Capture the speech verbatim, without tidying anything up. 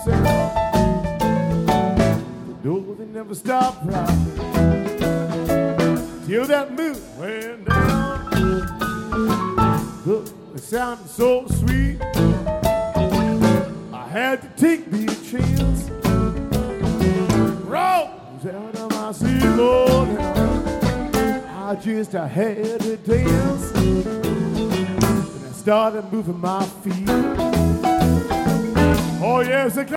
myself. Though they never stopped rocking till that moon went down. Look, it sounded so sweet. I had to take me a chance. Rose out of my seat, Lord, I just I had to dance. And I started moving my feet. Oh yes, it